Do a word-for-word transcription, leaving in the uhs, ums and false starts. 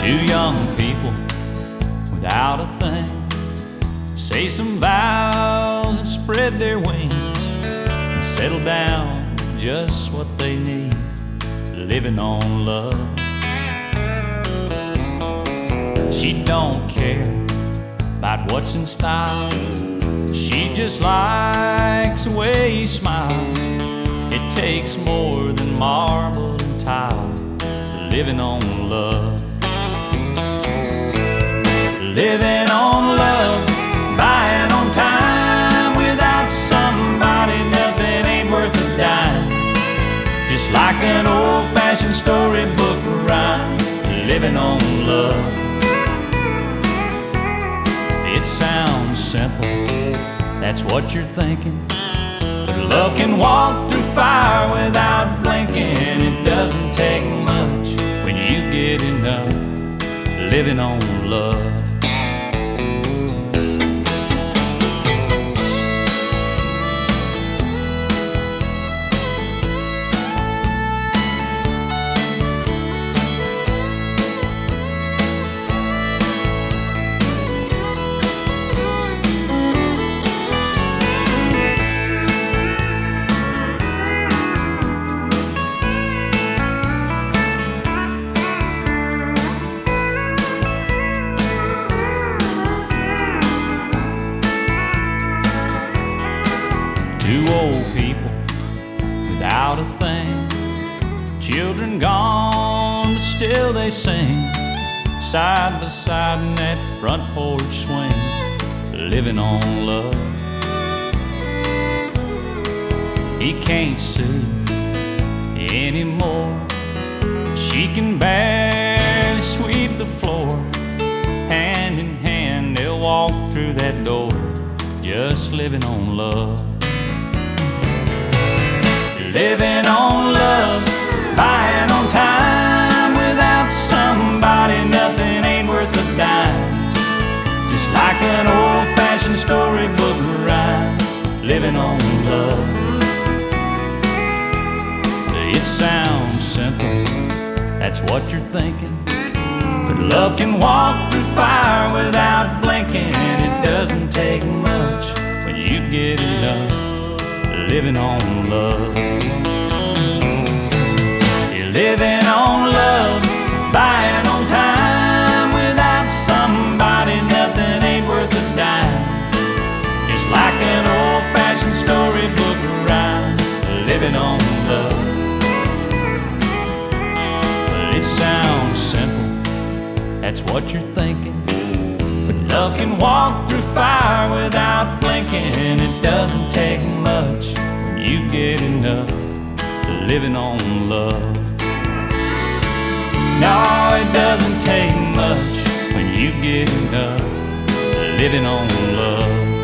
Two young people without a thing say some vows and spread their wings and settle down just what they need, living on love. She don't care about what's in style, she just likes the way he smiles. It takes more than marble and tile, living on love. Living on love, buying on time. Without somebody, nothing ain't worth a dime. Just like an old-fashioned storybook rhyme, living on love. It sounds simple, that's what you're thinking, but love can walk through fire without blinking. It doesn't take much when you get enough, living on love. Two old people without a thing, children gone, but still they sing, side by side in that front porch swing, living on love. He can't see anymore, she can barely sweep the floor. Hand in hand they'll walk through that door, just living on love. Living on love, buying on time. Without somebody, nothing ain't worth a dime. Just like an old-fashioned storybook rhyme, living on love. It sounds simple, that's what you're thinking, but love can walk through fire without blinking. It doesn't take much when you get enough, living on love. You're living on love, buying on time. Without somebody, nothing ain't worth a dime. Just like an old-fashioned storybook rhyme, living on love. Well, it sounds simple, that's what you're thinking, but love can walk through fire without blinking. It doesn't take much when you get enough, living on love. No, it doesn't take much when you get enough, living on love.